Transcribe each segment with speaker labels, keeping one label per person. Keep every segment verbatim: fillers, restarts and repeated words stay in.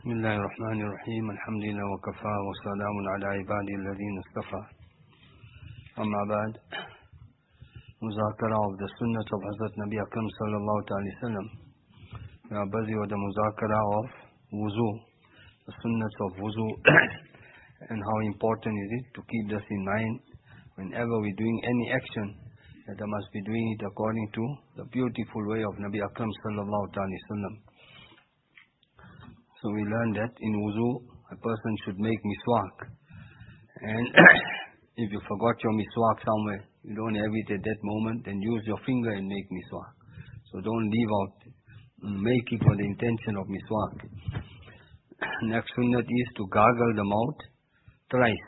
Speaker 1: بسم الله الرحمن الرحيم الحمد لله وكفى وسلام على عبادي الذين اصطفى أما بعد Muzakara of the Sunnah of Hazrat Nabi Akram sallallahu alayhi wa sallam. We are busy with the Muzakara of Wuzu, the Sunnahs of Wuzu and how important is it to keep this in mind whenever we're doing any action, that I must be doing it according to the beautiful way of Nabi Akram sallallahu alayhi wa sallam. So we learned that in wuzu, a person should make miswak. And if you forgot your miswak somewhere, you don't have it at that moment, then use your finger and make miswak. So don't leave out, make it for the intention of miswak. Next sunnat is to gargle the mouth thrice.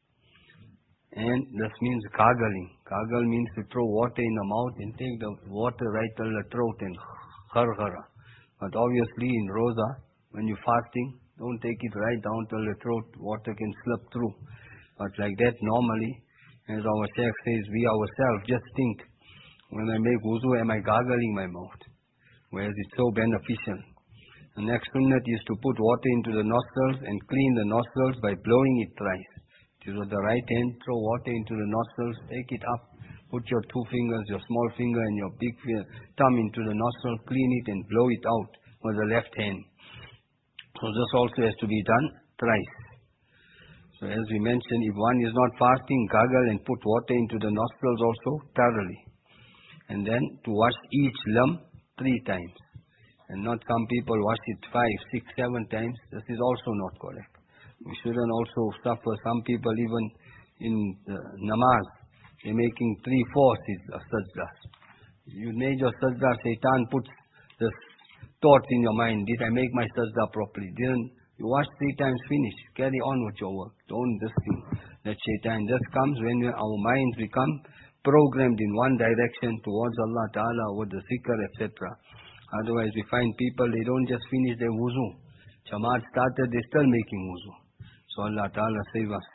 Speaker 1: And this means gargling. Gargle means to throw water in the mouth and take the water right till the throat and kharghara. But obviously in roza, when you're fasting, don't take it right down till the throat, water can slip through. But like that, normally, as our Shaykh says, we ourselves just think, when I make wuzu, am I gargling my mouth? Whereas it's so beneficial. The next sunnat is to put water into the nostrils and clean the nostrils by blowing it thrice. It is with the right hand, throw water into the nostrils, take it up, put your two fingers, your small finger and your big thumb into the nostril, clean it and blow it out with the left hand. So this also has to be done thrice. So as we mentioned, if one is not fasting, gargle and put water into the nostrils also thoroughly. And then to wash each lump three times. And not some people wash it five, six, seven times. This is also not correct. We shouldn't also suffer. Some people even in the namaz, they're making three, four sajdas. You made your sajda, Shaitan puts this thoughts in your mind. Did I make my sajda properly? Didn't you wash three times, finish. Carry on with your work. Don't this thing. That Shaitan just comes when our minds become programmed in one direction towards Allah Ta'ala with the zikr, et cetera. Otherwise we find people, they don't just finish their wuzu. Jamaat started, they're still making wuzu. So Allah Ta'ala save us.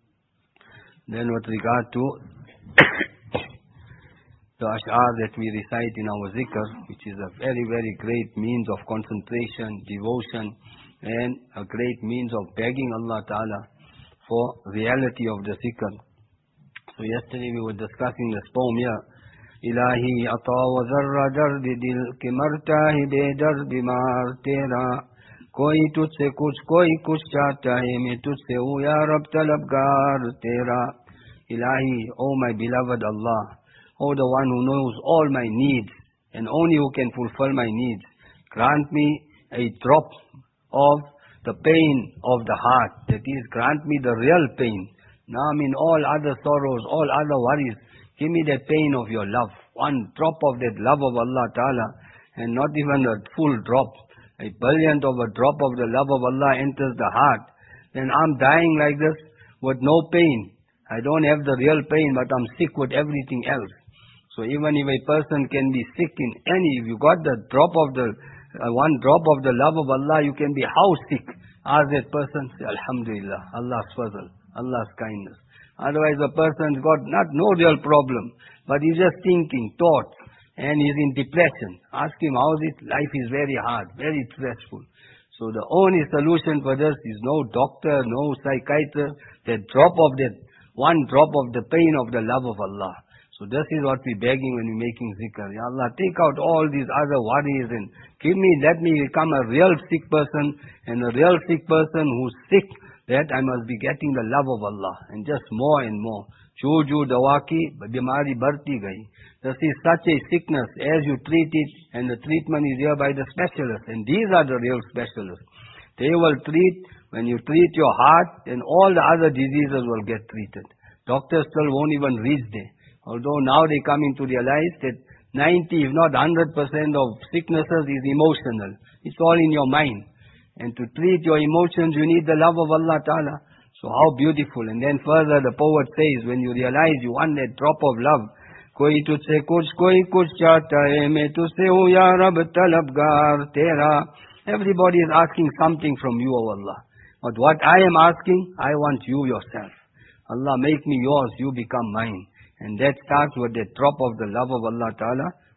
Speaker 1: Then with regard to the ash'ar that we recite in our zikr, which is a very, very great means of concentration, devotion, and a great means of begging Allah Ta'ala for reality of the zikr. So yesterday we were discussing this poem here. Ilahi ata wa zarra dard dil ke marta hi be dard bimar tera koi tujhse kuch koi kuch chahta hai main tujhse hu ya Rab talabgar tera. Ilahi, O my beloved Allah, O the one who knows all my needs and only who can fulfill my needs, grant me a drop of the pain of the heart. That is, grant me the real pain. Now I mean all other sorrows, all other worries. Give me that pain of your love. One drop of that love of Allah Ta'ala, and not even a full drop. A billionth of a drop of the love of Allah enters the heart. Then I'm dying like this with no pain. I don't have the real pain, but I'm sick with everything else. So even if a person can be sick in any, if you got the drop of the, uh, one drop of the love of Allah, you can be how sick? Ask that person, say, Alhamdulillah, Allah's fazl, Allah's kindness. Otherwise the person's got not no real problem, but he's just thinking, thoughts, and he's in depression. Ask him, how's it? Life is very hard, very stressful. So the only solution for this is no doctor, no psychiatrist, that drop of that, one drop of the pain of the love of Allah. So this is what we're begging when we're making zikr. Ya Allah, take out all these other worries and give me, let me become a real sick person, and a real sick person who's sick, that I must be getting the love of Allah, and just more and more. Juju dawaki bimari barti gai. This is such a sickness, as you treat it, and the treatment is here by the specialists, and these are the real specialists. They will treat, when you treat your heart, then all the other diseases will get treated. Doctors still won't even reach there. Although now they coming to realize that ninety, if not one hundred percent of sicknesses is emotional. It's all in your mind. And to treat your emotions, you need the love of Allah Ta'ala. So how beautiful. And then further the poet says, when you realize you want that drop of love, Koi tujhse kuch, koi kuch chahta hai, main tujhse hu ya Rab talabgar tera. Everybody is asking something from you, O Allah. But what I am asking, I want you yourself. Allah, make me yours, you become mine. And that starts with the drop of the love of Allah Ta'ala.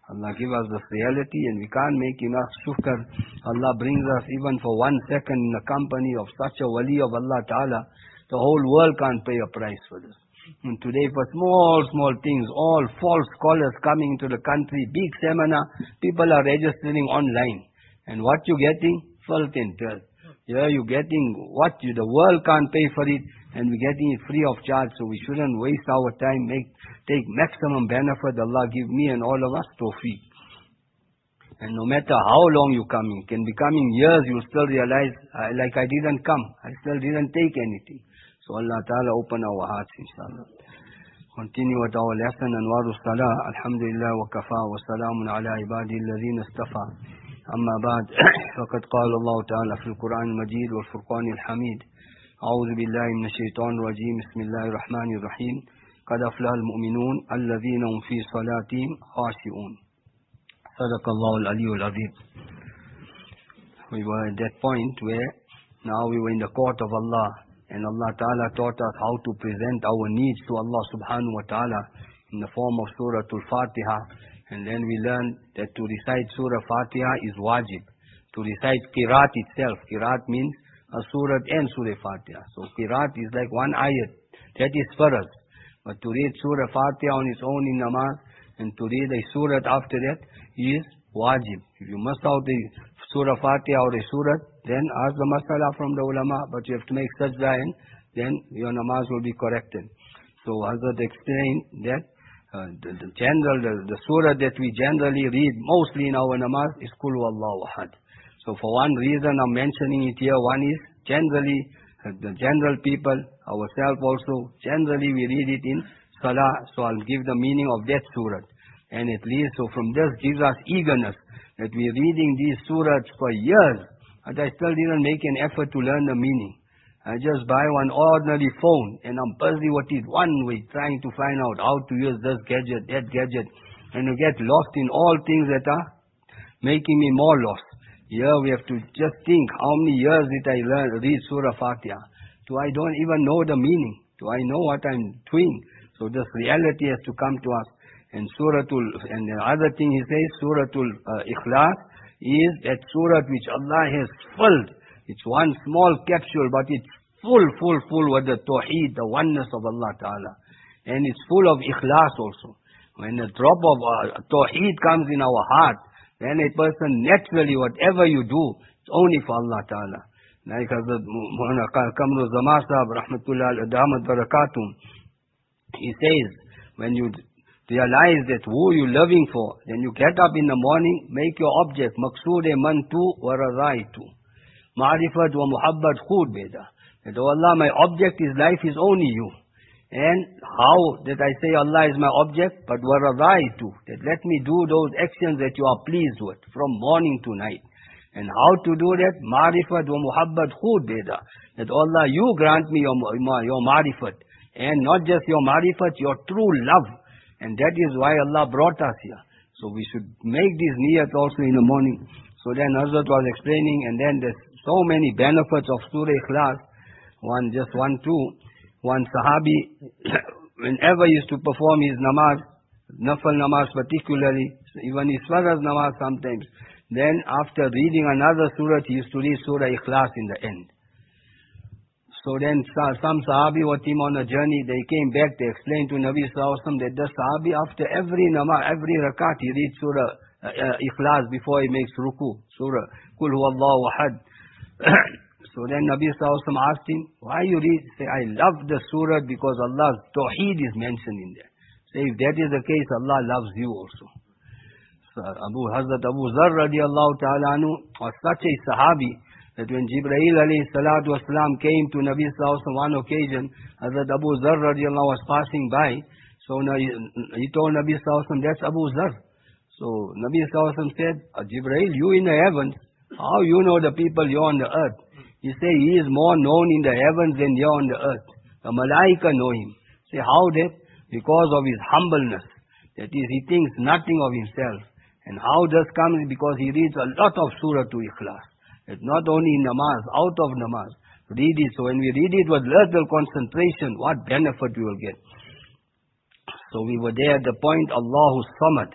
Speaker 1: Allah give us this reality, and we can't make enough shukr. Allah brings us even for one second in the company of such a wali of Allah Ta'ala. The whole world can't pay a price for this. And today for small, small things, all false scholars coming into the country, big seminar, people are registering online. And what you getting? Filth and dirt. Here you getting what you, the world can't pay for it, and we're getting it free of charge. So we shouldn't waste our time, make, take maximum benefit. Allah give me and all of us tawfiq. And no matter how long you coming, can be coming years, you still realize, uh, like I didn't come, I still didn't take anything. So Allah Ta'ala open our hearts, inshallah. Continue with our lesson, Anwaru Salah. Alhamdulillah wa kafa wa salamun ala ibadi alladhina istafa. Amma ba'd. Faqad qala Allah Ta'ala fil Quran al-Majid wal Furqan al-Hamid. A'udhu billahi minash shaitanir rajim. Bismillahir Rahmanir Rahim. Qad aflaha al-mu'minun alladhina hum fi salatihim khashi'un. Sadaqallahu al-aliyyul azim. We were at that point where now we were in the court of Allah. And Allah Ta'ala taught us how to present our needs to Allah Subhanahu wa Ta'ala in the form of Surah Al-Fatiha. And then we learned that to recite Surah Fatiha is wajib. To recite Qiraat itself. Qiraat means a Surah and Surah Fatiha. So Qiraat is like one ayat. That is farz. But to read Surah Fatiha on its own in namaz and to read a Surah after that is wajib. If you must out the Surah Fatiha or a Surah, then ask the masala from the ulama, but you have to make sajda and then your namaz will be corrected. So Hazrat explained that uh, the, the general, the, the surah that we generally read mostly in our namaz is Qul Huwallahu Ahad. So for one reason I'm mentioning it here, one is generally uh, the general people, ourselves also, generally we read it in Salah, so I'll give the meaning of that surah. And at least, so from this gives us eagerness that we're reading these surahs for years, but I still didn't make an effort to learn the meaning. I just buy one ordinary phone and I'm busy with it one way, trying to find out how to use this gadget, that gadget, and you get lost in all things that are making me more lost. Here we have to just think, how many years did I learn, read Surah Fatiha? Do I don't even know the meaning? Do I know what I'm doing? So this reality has to come to us. And Suratul, and the other thing he says, Suratul uh, Ikhlas, is that surah which Allah has filled. It's one small capsule, but it's full, full, full with the Tawheed, the oneness of Allah Ta'ala. And it's full of Ikhlas also. When a drop of uh, Tawheed comes in our heart, then a person naturally, whatever you do, it's only for Allah Ta'ala. Like Hazrat Kamru Zaman Sahab, Rahmatullah Adamat Barakatum, he says, when you realize that who you're loving for, then you get up in the morning, make your object, maqsood-e man tu wa razai tu. Ma'rifat wa muhabbat khud beda. That, oh Allah, my object is life is only you. And how that I say Allah is my object, but wa razai tu. That let me do those actions that you are pleased with, from morning to night. And how to do that? Ma'rifat wa muhabbat khud beda. That, oh Allah, you grant me your, your ma'rifat. And not just your ma'rifat, your true love. And that is why Allah brought us here. So we should make these niyat also in the morning. So then Hazrat was explaining, and then there's so many benefits of Surah Ikhlas. One, just one, two. One Sahabi, whenever he used to perform his namaz, nafal namaz particularly, even his father's namaz sometimes, then after reading another surah, he used to read Surah Ikhlas in the end. So then some Sahabi with him on a journey, they came back, they explained to Nabi Sallallahu Alaihi Wasallam that the Sahabi after every namaz, every rakat, he reads Surah uh, uh, Ikhlas before he makes ruku, Surah Qul Huwallahu Ahad. So then Nabi Sallallahu Alaihi Wasallam asked him, why you read? Say, I love the surah because Allah's Tawheed is mentioned in there. Say, if that is the case, Allah loves you also. So Abu Hazrat Abu Zar radiallahu ta'ala anhu was such a Sahabi, that when Jibreel alayhi salatu wasalam came to Nabi Sallallahu Alaihi Wasallam one occasion, Hazrat Abu Zar radiallahu was passing by, so he told Nabi Sallallahu Alaihi Wasallam, that's Abu Zar. So Nabi Sallallahu Alaihi Wasallam said, Jibreel, you in the heavens, how you know the people you're on the earth? He said, he is more known in the heavens than you're on the earth. The Malaika know him. Say, how that? Because of his humbleness. That is, he thinks nothing of himself. And how this comes? Because he reads a lot of surah to Ikhlas. It's not only in namaz, out of namaz. Read it. So when we read it with little concentration, what benefit we will get. So we were there at the point, Allahu Samad.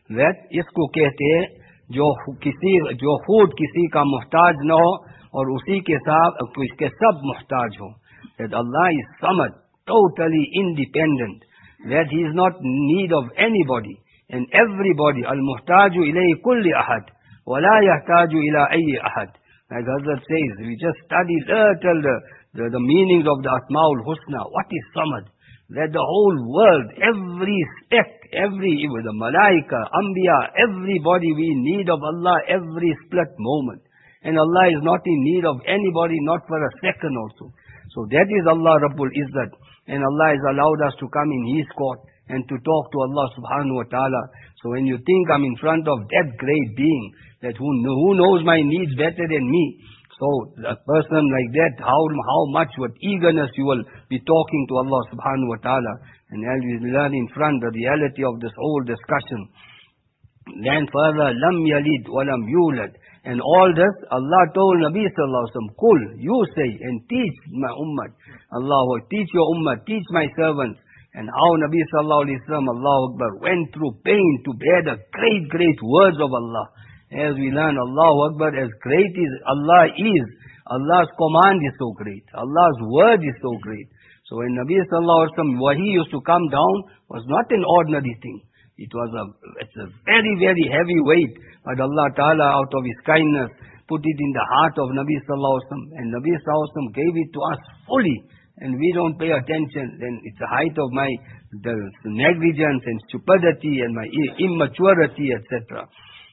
Speaker 1: that इसको कहते हैं जो किसी जो खुद किसी का मुहताज न हो और उसी के साथ इसके सब मुहताज हो. That Allah is samad, totally independent, that He is not in need of anybody and everybody. Al-muhtaju ilayhi kulli ahad, wa la yahtaju ila ayyi ahad. Like Hazrat says, we just studied little the, the, the meanings of the Asma'ul Husna. What is samad? That the whole world, every speck, every, the malaika, anbiya, everybody we need of Allah every split moment. And Allah is not in need of anybody, not for a second also. So that is Allah Rabbul Izzat. And Allah has allowed us to come in His court and to talk to Allah subhanahu wa ta'ala. So when you think I'm in front of that great being, that who, who knows my needs better than me, so a person like that, how, how much, with eagerness you will be talking to Allah subhanahu wa ta'ala. And as we learn in front the reality of this whole discussion. Then further, lam yalid wa lam yulad. And all this, Allah told Nabi sallallahu alaihi wasallam, Kul, you say and teach my ummah. Allah, teach your ummah, teach my servants. And how Nabi sallallahu alaihi wasallam, Allahu Akbar, went through pain to bear the great, great words of Allah. As we learn, Allahu Akbar, as great as Allah is, Allah's command is so great. Allah's word is so great. So when Nabi sallallahu alaihi wasallam, wahi used to come down, was not an ordinary thing. It was a, it's a very, very heavy weight. But Allah Ta'ala, out of His kindness, put it in the heart of Nabi Sallallahu Alaihi Wasallam. And Nabi Sallallahu Alaihi Wasallam gave it to us fully. And we don't pay attention. Then it's the height of my the negligence and stupidity and my immaturity, et cetera.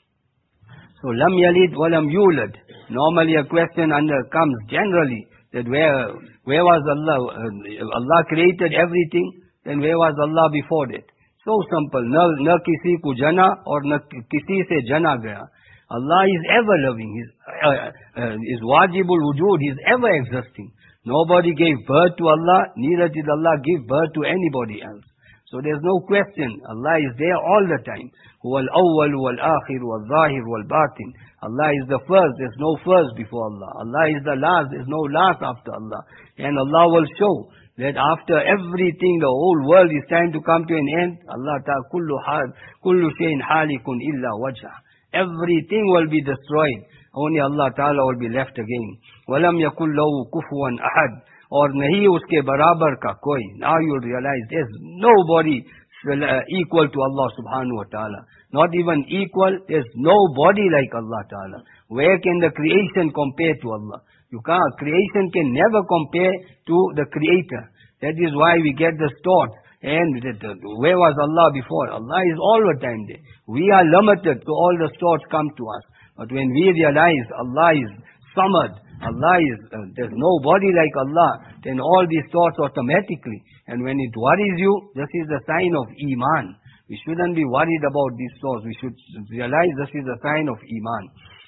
Speaker 1: So, lam yalid wa lam yulad. Normally a question under comes generally that where where was Allah? Uh, Allah created everything. Then where was Allah before that? So simple. Na, na kisi ko jana or na kisi se jana gaya. Allah is ever loving. His, uh, uh, his wajibul wujud. He is ever existing. Nobody gave birth to Allah. Neither did Allah give birth to anybody else. So there's no question. Allah is there all the time. Huwa al-awwal wal-akhir wal-zahir wal-batin. Allah is the first. There's no first before Allah. Allah is the last. There's no last after Allah. And Allah will show that after everything, the whole world is trying to come to an end. Allah Ta'ala, kullu hal, kullu shayin halikun illa wajha. Everything will be destroyed. Only Allah Ta'ala will be left again. Walam yakul lahu kufuwan ahad. Or nahi uske barabar ka koi. Now you'll realize there's nobody equal to Allah subhanahu wa ta'ala. Not even equal, there's nobody like Allah Ta'ala. Where can the creation compare to Allah? You can't. Creation can never compare to the Creator. That is why we get this thought. And where was Allah before? Allah is all the time there. We are limited, so all the thoughts come to us. But when we realize Allah is Samad, Allah is, uh, there's nobody like Allah, then all these thoughts automatically. And when it worries you, this is a sign of Iman. We shouldn't be worried about these thoughts. We should realize this is a sign of Iman.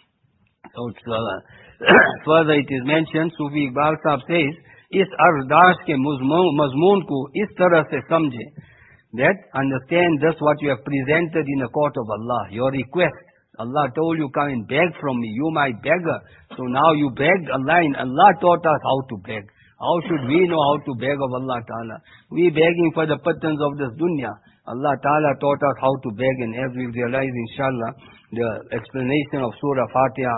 Speaker 1: So it's, uh, further it is mentioned, Sufi Iqbal Sahib says, इस अरदास के मजमून को इस तरह से समझे, that understand just what you have presented in the court of Allah, your request. Allah told you, come and beg from me, you my beggar. So now you begged Allah, and Allah taught us how to beg. How should we know how to beg of Allah Ta'ala? We begging for the pittance of this dunya. Allah Ta'ala taught us how to beg, and as we realize, inshallah, the explanation of Surah Fatiha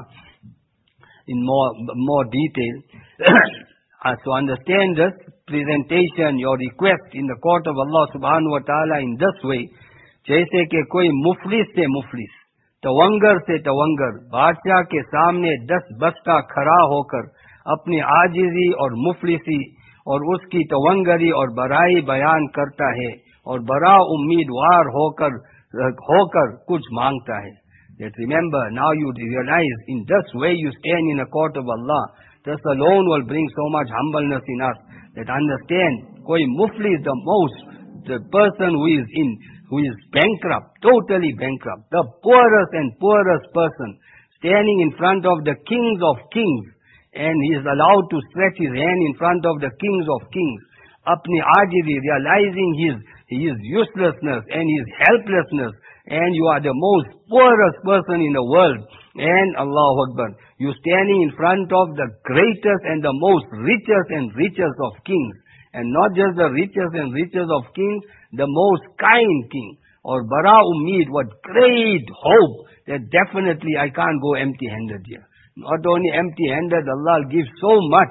Speaker 1: in more, more detail. Uh, so understand this presentation, your request in the court of Allah subhanahu wa ta'ala in this way, जैसे कि कोई मुफलिस से मुफलिस, तवंगर से तवंगर, बादशाह के सामने दस बस्ता खड़ा होकर अपनी आजिजी और मुफलिसी और उसकी तवंगरी और बराई बयान करता है और बड़ा उम्मीदवार होकर होकर कुछ मांगता है. That remember, now you realize in this way you stand in the court of Allah. This alone will bring so much humbleness in us that understand, koi muflis, the most, the person who is in, who is bankrupt, totally bankrupt, the poorest and poorest person, standing in front of the kings of kings, and he is allowed to stretch his hand in front of the kings of kings, apni ajiri, realizing his, his uselessness and his helplessness, and you are the most poorest person in the world, and Allahu Akbar, you standing in front of the greatest and the most richest and richest of kings. And not just the richest and richest of kings, the most kind king. or bara ummeed, what great hope that definitely I can't go empty-handed here. Not only empty-handed, Allah gives so much.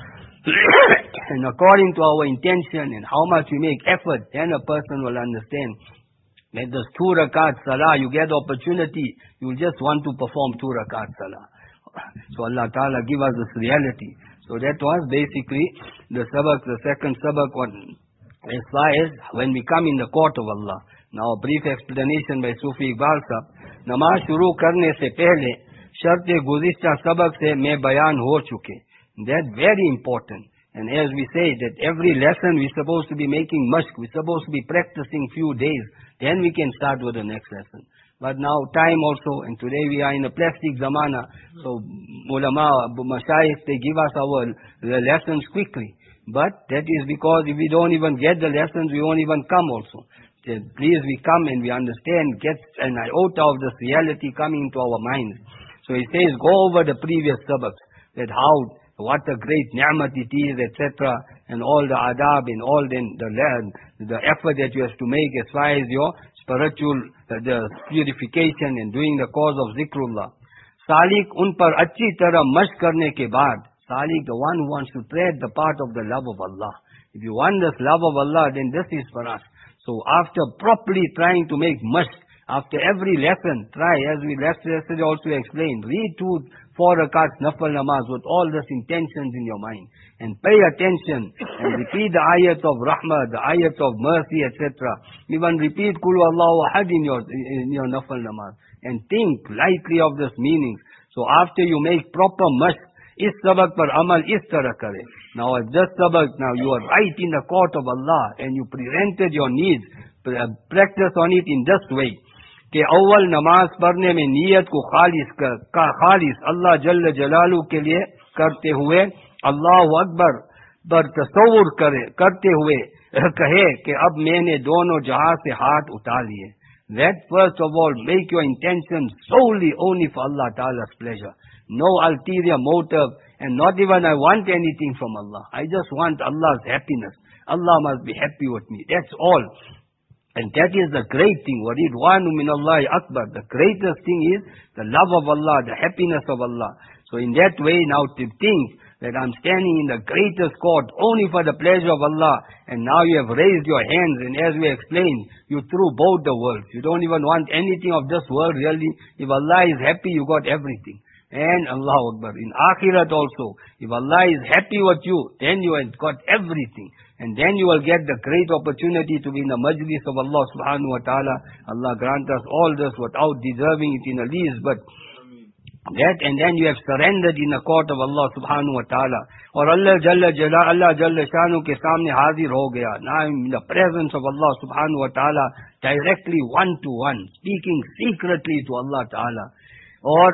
Speaker 1: And according to our intention and how much we make effort, then a person will understand that there's two rakat salah, you get the opportunity, you will just want to perform two rakat salah. So Allah Ta'ala give us this reality. So that was basically the sabak, the second sabak one. As far as when we come in the court of Allah. Now a brief explanation by Sufi Iqbal Sahab. Namaz shuru karne se pehle, sharte guzishta sabak se mein bayan ho chuke. That's very important. And as we say that every lesson we're supposed to be making mashq, we're supposed to be practicing few days, then we can start with the next lesson. But now time also, and today we are in a plastic zamana, so ulama, mashayikh, they give us our the lessons quickly. But that is because if we don't even get the lessons, we won't even come also. So please, we come and we understand, get an iota of this reality coming into our minds. So he says, go over the previous sabaks, that how, what a great ni'mat it is, et cetera, and all the adab and all the, the, the effort that you have to make as far as your spiritual uh, the purification and doing the cause of zikrullah. Salik un par achhi tarah mashq karne ke baad, Salik, the one who wants to tread the path of the love of Allah. If you want this love of Allah, then this is for us. So after properly trying to make mashq, after every lesson, try, as we yesterday also explained, read two, four rakats nafal namaz with all these intentions in your mind. And pay attention and repeat the ayat of rahmah, the ayat of mercy, et cetera. Even repeat Kul Allahu Ahad in your, in your nafal namaz. And think lightly of this meanings. So after you make proper mashq, is sabak par amal is tarah kare. Now if this sabak, now you are right in the court of Allah and you presented your needs, practice on it in this way. कि अव्वल नमाज पढ़ने में नियत को खालिस कर, का खालिस अल्लाह जल्ल जलालू के लिए करते हुए अल्लाह अकबर पर तसव्वुर करे करते हुए कहे कि अब मैंने दोनों जहां से हाथ उठा लिए. That first of all, make your intention solely only for Allah Ta'ala's pleasure. No ulterior motive, and not even I want anything from Allah. I just want Allah's happiness. Allah must be happy with me. That's all. And that is the great thing. وَرِضْوَانُ مِنَ اللَّهِ أَكْبَرُ. The greatest thing is the love of Allah, the happiness of Allah. So in that way, now to think that I'm standing in the greatest court only for the pleasure of Allah, and now you have raised your hands, and as we explained, you threw both the worlds. You don't even want anything of this world really. If Allah is happy, you got everything. And Allahu Akbar. In Akhirat also, if Allah is happy with you, then you have got everything. And then you will get the great opportunity to be in the majlis of Allah subhanahu wa ta'ala. Allah grant us all this without deserving it in the least, but that, and then you have surrendered in the court of Allah subhanahu wa ta'ala. Or Allah Jalla Jalla, Allah Jalla Shanu ke samne hazir ho gaya. Now in the presence of Allah subhanahu wa ta'ala, directly one to one, speaking secretly to Allah ta'ala. Or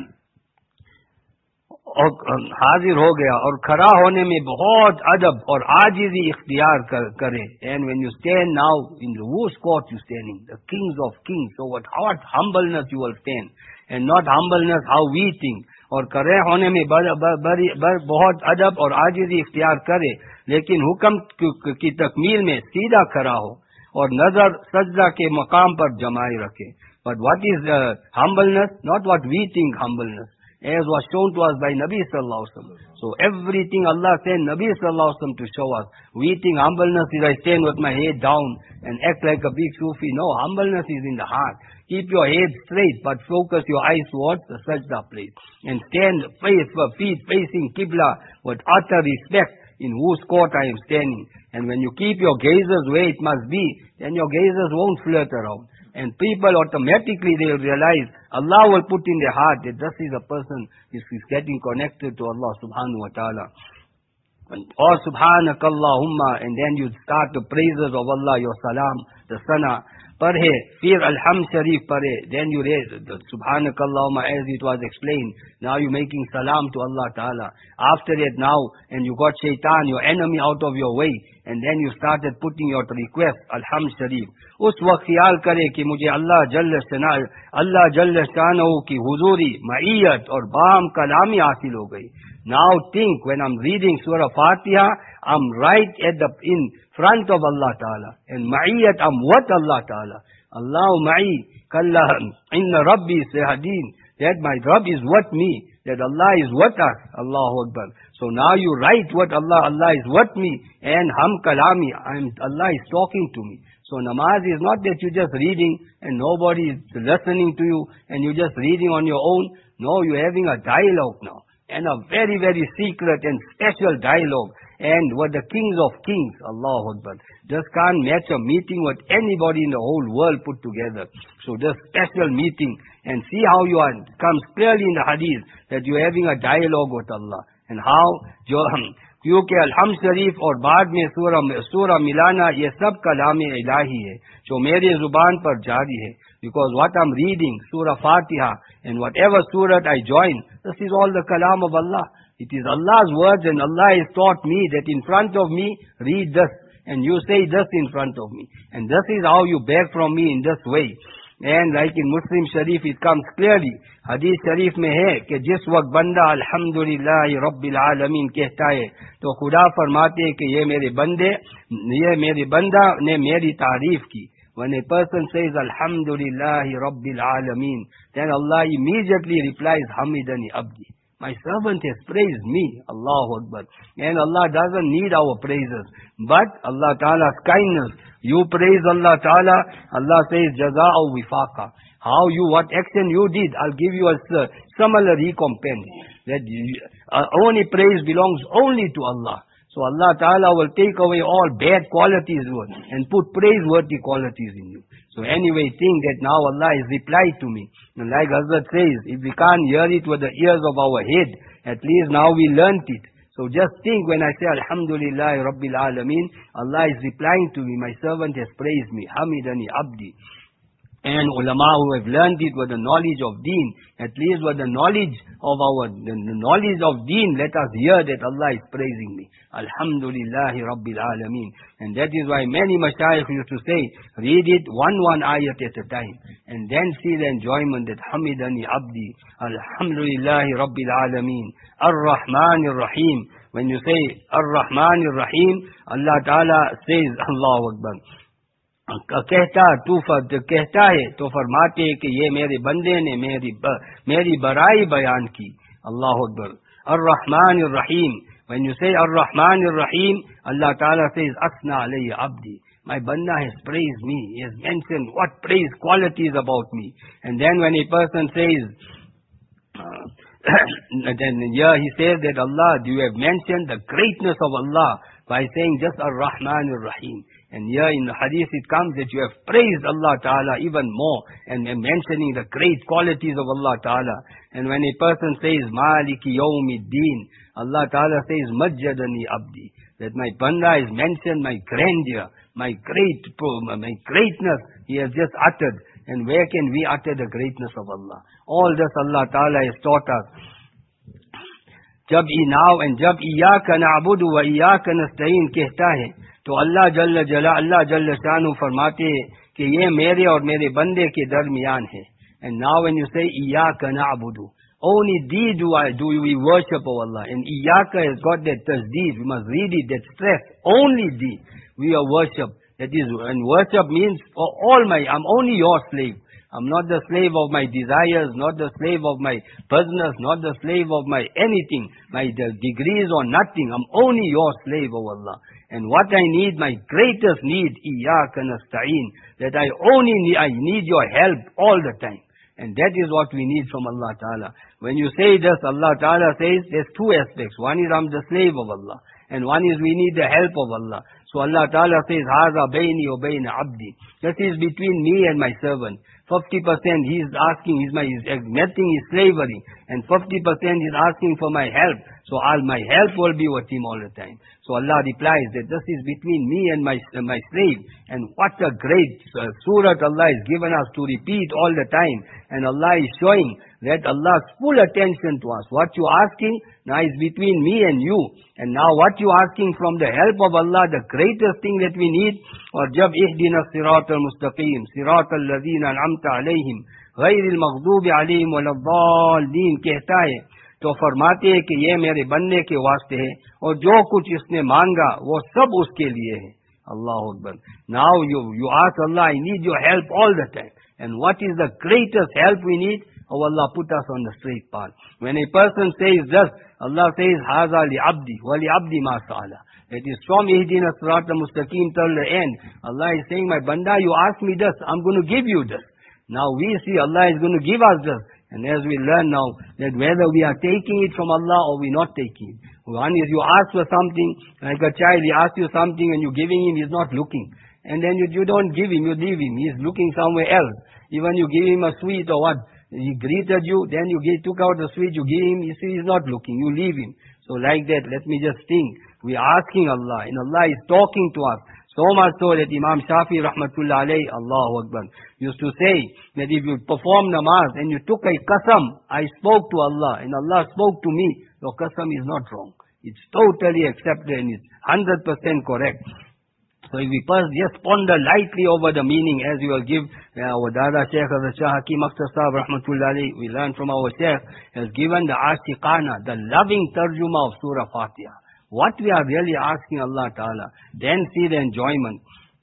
Speaker 1: और हाजिर हो गया और खड़ा होने में बहुत अदब और आजिज़ी इख्तियार कर, करे. And when you stand now in the whose court you standing, the kings of kings, so what what humbleness you will stand, and not humbleness how we think. और खड़े होने में बर, बर, बर, बर, बहुत अदब और आजिज़ी इख्तियार करे, लेकिन हुक्म की तकमील में सीधा खड़ा हो और नजर सजदा के मकाम पर जमाए रखे. But what is uh, humbleness? Not what we think humbleness, as was shown to us by Nabi Sallallahu Alaihi Wasallam. So everything Allah sent Nabi Sallallahu Alaihi Wasallam to show us. We think humbleness is I stand with my head down and act like a big Sufi. No, humbleness is in the heart. Keep your head straight, but focus your eyes towards the sajda place. And stand face for feet facing Qibla with utter respect in whose court I am standing. And when you keep your gazes where it must be, then your gazes won't flirt around. And people automatically they will realize, Allah will put in their heart that this is a person who is getting connected to Allah subhanahu wa ta'ala. Or subhanakallahumma, and then you start the praises of Allah, your salam, the sana. Parhe, fear alham sharif parhe, then you raise the subhanakallahumma as it was explained. Now you're making salam to Allah ta'ala. After that now, and you got shaitan, your enemy, out of your way, and then you started putting your request, alham sharif. उस वक्त ख्याल करे कि मुझे अल्लाह जल्ल शना अल्लाह जल्ल शानहू की हुजूरी मईयत और balm कलामी हासिल हो गई. Now think, when I'm reading Surah Fatiha, I'm right at the in front of Allah Ta'ala, and ma'iyat, I'm with Allah Ta'ala. Allahu ma'i kalla inna rabbi sayhadin, that my Rabb is with me, that Allah is with us. Allahu Akbar. So now you write what Allah, Allah is with me, and ham kalami, I'm, Allah is talking to me. So namaz is not that you're just reading and nobody is listening to you and you're just reading on your own. No, you're having a dialogue now, and a very, very secret and special dialogue, and with the kings of kings. Allahu Akbar. Just can't match a meeting with anybody in the whole world put together. So this special meeting, and see how you are, it comes clearly in the hadith that you're having a dialogue with Allah. And how, जो हम क्योंकि अलहम शरीफ और बाद में सूरा सूरा मिलाना, ये सब कलाम इलाही है जो मेरे जुबान पर जारी है. Because what I'm reading, Surah Fatiha, and whatever surah I join, this is all the kalam of Allah. It is Allah's words, and Allah has taught me that in front of me, read this, and you say this in front of me. And this is how you beg from me in this way. And like in Muslim Sharif, it comes clearly. Hadith Sharif में है कि जिस वक्त बंदा अल्हम्दुलिल्लाह रब्बिल आलमीन कहता है, तो खुदा फरमाते हैं कि ये मेरे बंदे, ये मेरे बंदा ने मेरी तारीफ की. When a person says Alhamdulillahi Rabbil Alameen, then Allah immediately replies, Hamidani Abdi. My servant has praised me. Allahu Akbar. And Allah doesn't need our praises, but Allah Ta'ala's kindness. You praise Allah Ta'ala, Allah says Jaza'u Wifaqa. How you, what action you did, I'll give you a similar recompense. That you, uh, only praise belongs only to Allah. So Allah Ta'ala will take away all bad qualities and put praiseworthy qualities in you. So anyway, think that now Allah has replied to me. And like Hazrat says, if we can't hear it with the ears of our head, at least now we learnt it. So just think when I say Alhamdulillah Rabbil Alameen, Allah is replying to me, my servant has praised me, Hamidani Abdi. And ulama who have learned it with the knowledge of deen, at least with the knowledge of our, the knowledge of deen, let us hear that Allah is praising me. Alhamdulillahi Rabbil Alameen. And that is why many mashayikh used to say, read it one one ayat at a time, and then see the enjoyment that Hamidani Abdi, Alhamdulillahi Rabbil Alameen, Ar-Rahman Ar-Rahim. When you say Ar-Rahman Ar-Rahim, Allah Ta'ala says, Allahu Akbar. कहता तू कहता है तो फरमाते हैं कि ये मेरे बंदे ने मेरी मेरी बड़ाई बयान की. अल्लाह Akbar. Ar-Rahman Ar-Rahim. When you say Ar-Rahman Ar-Rahim, Allah Ta'ala says Asna alayya abdi. My banda has praised me. He has mentioned what praise qualities about me. And then when a person says, uh, then here he says that Allah, you have mentioned the greatness of Allah by saying just Ar-Rahman Ar-Rahim. And here in the hadith it comes that you have praised Allah Ta'ala even more, and mentioning the great qualities of Allah Ta'ala. And when a person says Maliki Yawmiddin, Allah Ta'ala says Majjadani Abdi, that my banda has mentioned my grandeur, my great, my greatness he has just uttered. And where can we utter the greatness of Allah? All this Allah Ta'ala has taught us. जब ई नाव and जब इय्याका नअबुदु व इय्याका नस्तईन कहता है, तो अल्लाह जल्ल जला अल्लाह जल्ल शानु फरमाते हैं कि ये मेरे और मेरे बंदे के दरमियान है. And now when you say इय्याका नअबुदु, only thee do I do we worship, O Allah. And इय्याका has got that tasdeed, we must read it, that stress. Only thee we are worship. That is, and worship means for all my, I'm only your slave. I'm not the slave of my desires, not the slave of my business, not the slave of my anything, my degrees or nothing. I'm only your slave, O Allah. And what I need, my greatest need, Iyyaka nasta'in, that I only need, I need your help all the time. And that is what we need from Allah Ta'ala. When you say this, Allah Ta'ala says there's two aspects. One is I'm the slave of Allah, and one is we need the help of Allah. So Allah Ta'ala says, Haza bayni wa bayna abdi. That is between me and my servant. fifty percent he is asking, he's my, he's admitting his slavery, and fifty percent is asking for my help. So all my help will be with him all the time. So Allah replies that this is between me and my uh, my slave. And what a great uh, surah Allah has given us to repeat all the time. And Allah is showing that Allah's full attention to us. What you asking now is between me and you. And now what you asking from the help of Allah, the greatest thing that we need, or jab ihdina siratal mustaqim, siratal ladhina an'amta alayhim, ghayril maghdubi alayhim waladdallin कहता है, तो फरमाते हैं कि ये मेरे बनने के वास्ते है, और जो कुछ इसने मांगा वो सब उसके लिए है. Allahu Akbar. Now you, you ask Allah, I need your help all the time. And what is the greatest help we need? Oh Allah, put us on the straight path. When a person says this, Allah says, Haza li abdi, wa li abdi ma sa'ala. It is from Ihdina Sirata Mustaqim till the end. Allah is saying, my banda, you ask me this, I'm going to give you this. Now we see Allah is going to give us this. And as we learn now, that whether we are taking it from Allah or we're not taking it. One is you ask for something, like a child, he asks you something and you're giving him, he's not looking. And then you, you don't give him, you leave him, he's looking somewhere else. Even you give him a sweet or what, he greeted you, then you get, took out the sweet, you give him, you see he's not looking, you leave him. So like that, let me just think. We are asking Allah, and Allah is talking to us. So much so that Imam Shafi rahmatullah alayhi, Allahu Akbar, used to say that if you perform namaz and you took a qasam, I spoke to Allah and Allah spoke to me, your qasam is not wrong. It's totally accepted and it's one hundred percent correct. So if we first just ponder lightly over the meaning, as we will give uh, our Dada Shaykh of the Shah Hakim Akhtar Sahib rahmatullah alayhi, we learn from our Shaykh, has given the ashiqana, the loving tarjuma of Surah Fatiha. What we are really asking Allah Ta'ala, then see the enjoyment.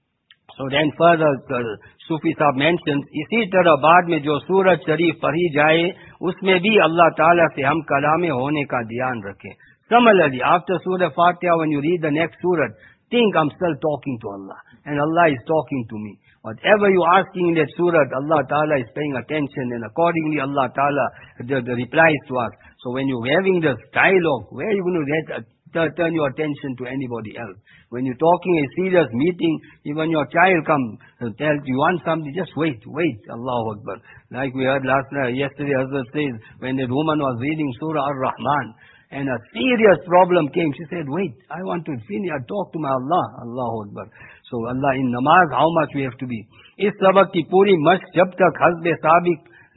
Speaker 1: So then further, uh, Sufi Sahib mentions, isi tarah baad mein jo Surah Sharif pahi jaye, usme bhi Allah Ta'ala se hum kalame hone ka dhyan rakhe. Similarly, after Surah Fatiha, when you read the next Surah, think I'm still talking to Allah. And Allah is talking to me. Whatever you asking in that Surah, Allah Ta'ala is paying attention, and accordingly Allah Ta'ala the, the replies to us. So when you're having this dialogue, where are you going to get a turn your attention to anybody else? When you're talking a serious meeting, even your child comes and tells you want something, just wait, wait, Allahu Akbar. Like we heard last night, yesterday Hazrat says, when that woman was reading Surah Ar-Rahman, and a serious problem came, she said, wait, I want to finish, I talk to my Allah, Allahu Akbar. So Allah, in namaz, how much we have to be? Is sabak ki puri mashq jab tak hazbe sabik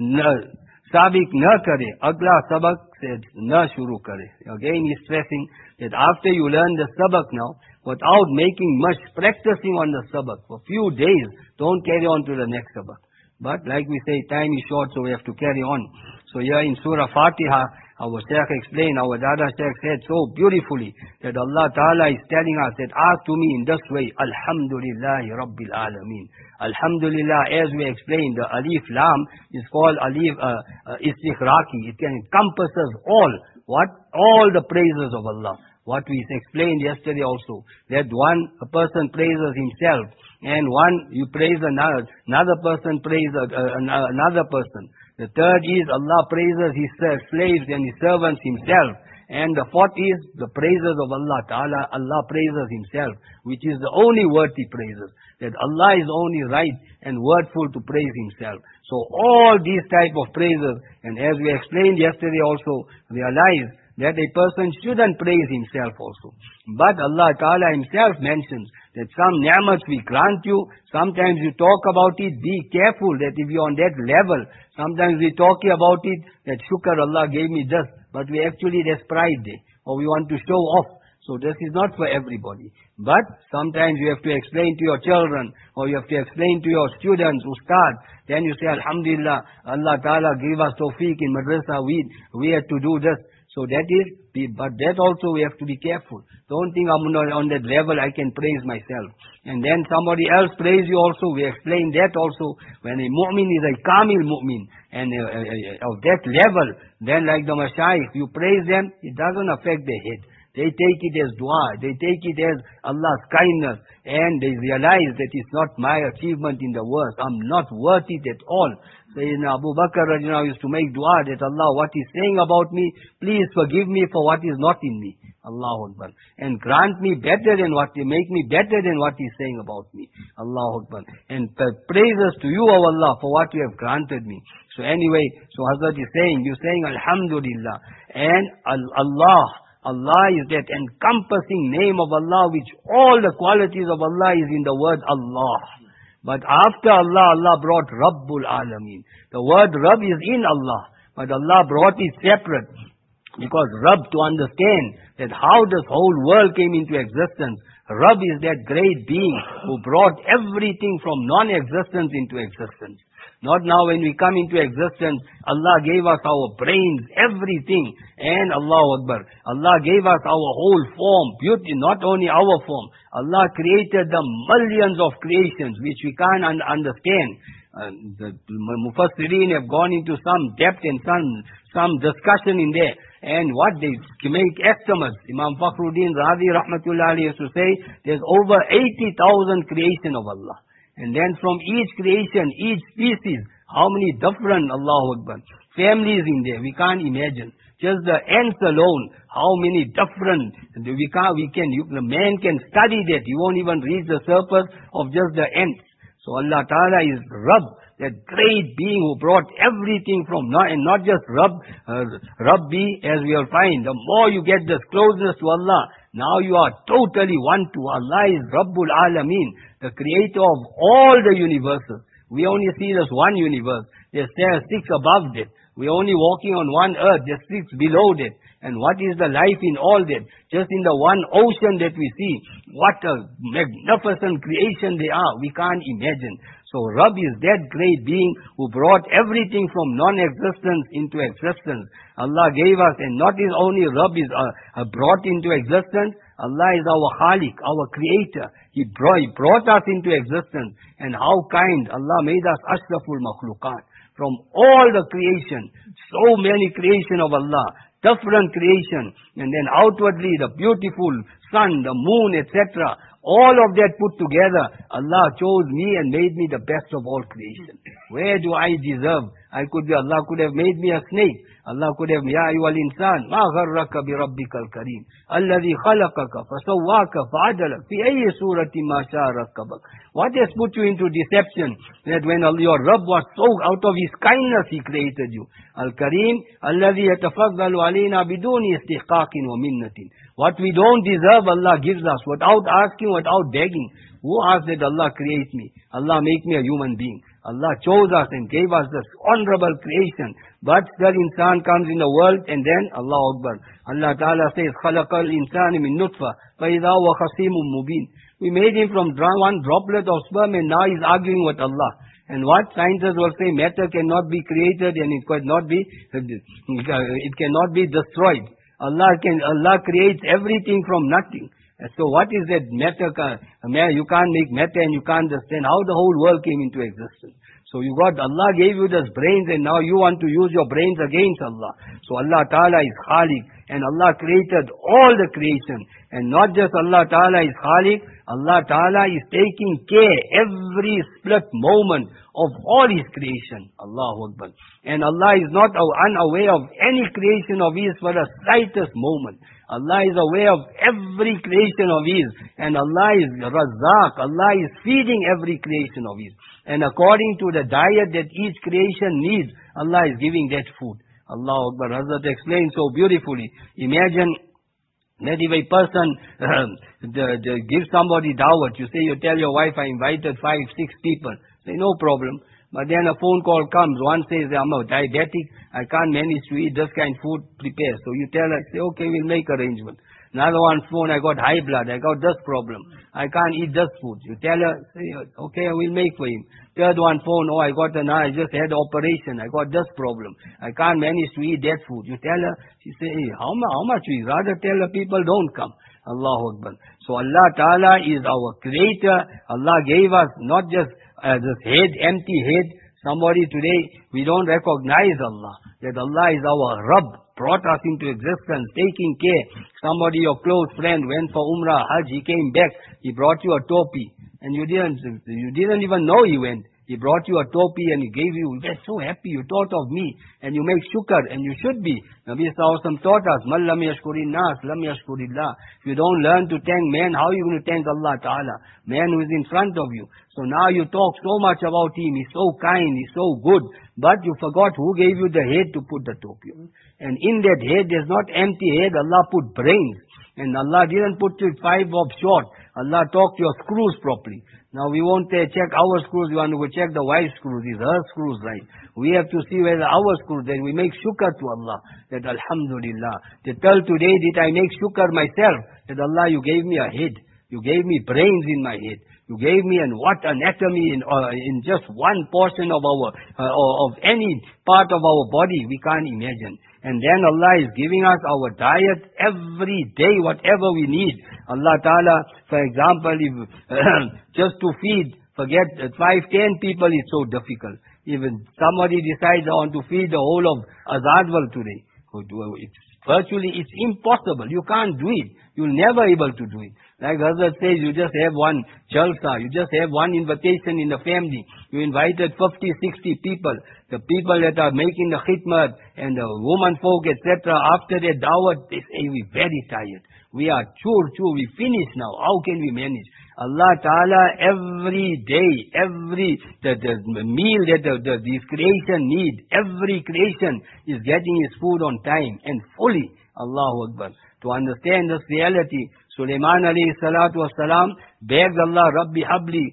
Speaker 1: sabik na kare, agla sabak said na shuru kare. Again he's stressing that after you learn the sabak now, without making much practicing on the sabak, for few days, don't carry on to the next sabak. But like we say, time is short, so we have to carry on. So here in Surah Fatiha, our Shaykh explained, our Dada Shaykh said so beautifully, that Allah Ta'ala is telling us that ask to me in this way, Alhamdulillahi Rabbil Alameen. Alhamdulillah, as we explained, the Alif Lam is called Alif uh, uh, Istikhraki. It can encompasses all, what? All the praises of Allah. What we explained yesterday also, that one a person praises himself, and one you praise another, another person praises uh, another person. The third is Allah praises His slaves and His servants Himself. And the fourth is the praises of Allah Ta'ala. Allah praises Himself, which is the only worthy praises. That Allah is only right and worthful to praise Himself. So all these type of praises, and as we explained yesterday also, realize that a person shouldn't praise himself also. But Allah Ta'ala Himself mentions that some ni'mats we grant you, sometimes you talk about it, be careful that if you're on that level, sometimes we talk about it, that shukr Allah gave me this, but we actually, there's pride there, or we want to show off. So this is not for everybody. But sometimes you have to explain to your children, or you have to explain to your students, ustad, then you say, Alhamdulillah, Allah Ta'ala gave us tawfiq in madrasa, we, we had to do this. So that is, but that also we have to be careful. Don't think I'm on that level, I can praise myself. And then somebody else praise you also. We explain that also. When a mu'min is a kamil mu'min, and uh, uh, of that level, then like the mashayikh, you praise them, it doesn't affect their head. They take it as dua, they take it as Allah's kindness, and they realize that it's not my achievement in the world. I'm not worth it at all. Sayyidina Abu Bakr radiallahu used to make dua that Allah, what He's saying about me, please forgive me for what is not in me. Allahu Akbar. And grant me better than what, make me better than what He's saying about me. Allahu Akbar. And praises to you, O Allah, for what you have granted me. So anyway, so Hazrat is saying, you're saying Alhamdulillah. And Allah, Allah is that encompassing name of Allah, which all the qualities of Allah is in the word Allah. But after Allah, Allah brought Rabbul Alameen. The word Rabb is in Allah, but Allah brought it separate. Because Rabb, to understand that how this whole world came into existence, Rabb is that great being who brought everything from non-existence into existence. Not now when we come into existence. Allah gave us our brains, everything. And Allahu Akbar. Allah gave us our whole form, beauty, not only our form. Allah created the millions of creations which we can't un understand. Uh, the Mufassirin have gone into some depth and some, some discussion in there. And what they make estimates. Imam Fakhruddin Razi Rahmatullah used to say, there's over eighty thousand creation of Allah. And then from each creation, each species, how many different, Allahu Akbar, families in there, we can't imagine. Just the ants alone, how many different, we can't, we can, you, the man can study that, he won't even reach the surface of just the ants. So Allah Ta'ala is Rabb, that great being who brought everything from, not, and not just Rabb, uh, Rabbi, as we will find. The more you get this closeness to Allah, now you are totally one to Allah is Rabbul Alameen, the creator of all the universes. We only see this one universe. There's six above that. We're only walking on one earth. There's six below that. And what is the life in all that? Just in the one ocean that we see. What a magnificent creation they are. We can't imagine. So Rabb is that great being who brought everything from non-existence into existence. Allah gave us, and not is only Rabb is uh, uh, brought into existence, Allah is our Khaliq, our creator. He brought, he brought us into existence. And how kind. Allah made us Ashraful Makhluqat. From all the creation, so many creation of Allah, different creation, and then outwardly the beautiful sun, the moon, et cetera. All of that put together, Allah chose me and made me the best of all creation. Where do I deserve? I could be, Allah could have made me a snake. Allah could have, Ya ayyuhal insan, ma gharraka bi rabbikal kareem, alladhi khalaqaka, fasawwaka, fa'adalak, fi ayyi surati ma sha'a rakkabak. What has put you into deception? That when your Rabb was so, out of His kindness He created you. Al-Kareem, alladhi yatafaddalu alayna biduni istihqaqin wa minnatin. What we don't deserve, Allah gives us, without asking, without begging. Who asked that Allah create me? Allah make me a human being. Allah chose us and gave us this honorable creation. But still insan comes in the world and then Allah Akbar. Allah Ta'ala says, خَلَقَ الْإِنسَانِ مِن نُطْفَةٍ فَإِذَا هُوَ خَصِيمٌ مُبِينٌ. We made him from one droplet of sperm and now he's arguing with Allah. And what scientists will say, matter cannot be created and it cannot be, it cannot be destroyed. Allah can, Allah creates everything from nothing. So what is that matter? You can't make matter and you can't understand how the whole world came into existence. So you got, Allah gave you this brains and now you want to use your brains against Allah. So Allah Ta'ala is Khaliq and Allah created all the creation. And not just Allah Ta'ala is Khaliq, Allah Ta'ala is taking care every split moment of all His creation. Allahu Akbar. And Allah is not unaware of any creation of His for the slightest moment. Allah is aware of every creation of His. And Allah is Razzaq. Allah is feeding every creation of His. And according to the diet that each creation needs, Allah is giving that food. Allahu Akbar. Hazrat explained so beautifully. Imagine that if a person uh, the, the, gives somebody dawat, you say, you tell your wife, I invited five, six people. Say, no problem. But then a phone call comes. One says, I'm a diabetic. I can't manage to eat this kind of food. Prepare. So you tell her, say, okay, we'll make arrangement. Another one phone, I got high blood. I got this problem. I can't eat this food. You tell her, say, okay, we'll make for him. Third one phone, oh, I got an, I just had operation. I got this problem. I can't manage to eat that food. You tell her, she say, hey, how, how much we rather tell the people don't come. Allahu Akbar. So Allah Ta'ala is our creator. Allah gave us not just uh, this head, empty head. Somebody today, we don't recognize Allah. That Allah is our Rabb. Brought us into existence, taking care. Somebody, your close friend, went for Umrah, Hajj, he came back, he brought you a topi. And you didn't, you didn't even know he went. He brought you a topi and he gave you, you were so happy, you thought of me. And you make shukr, and you should be. Nabi Sallallahu taught us, Man lam yashkurin nas, lam yashkurillah. If you don't learn to thank man, how are you going to thank Allah Ta'ala? Man who is in front of you. So now you talk so much about him, he's so kind, he's so good. But you forgot who gave you the head to put the topi on. And in that head, there's not empty head, Allah put brains. And Allah didn't put you five bob short. Allah talked your screws properly. Now we won't uh, check our screws, we want to go check the wife's screws. Is her screws right? We have to see whether our screws, then we make shukr to Allah. That Alhamdulillah. That till today did I make shukr myself. That Allah, you gave me a head. You gave me brains in my head. You gave me an what anatomy in uh, in just one portion of our uh, of any part of our body we can't imagine. And then Allah is giving us our diet every day, whatever we need. Allah Ta'ala, for example, if just to feed, forget uh, five, ten people is so difficult. Even somebody decides I want to feed the whole of Azadwal today. It's virtually it's impossible. You can't do it. You'll never able to do it. Like Hazrat says, you just have one jalsa, you just have one invitation in the family. You invited fifty, sixty people. The people that are making the khidmat and the woman folk, et cetera. After their dawat, they say, we're very tired. We are chur, chur, we finished now. How can we manage? Allah Ta'ala every day, every the, the meal that the, the, this creation need, every creation is getting its food on time and fully. Allahu Akbar. To understand this reality, Sulaiman alayhi salatu wasalam begged Allah, Rabbi habli,